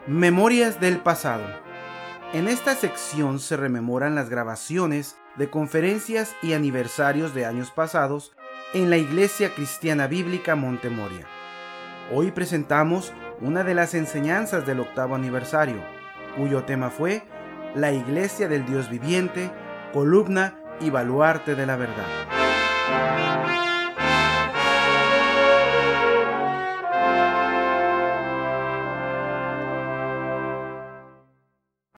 Memorias del pasado. En esta sección se rememoran las grabaciones de conferencias y aniversarios de años pasados en la Iglesia Cristiana Bíblica Montemoria. Hoy presentamos una de las enseñanzas del 8º aniversario, cuyo tema fue La Iglesia del Dios Viviente, columna y baluarte de la verdad.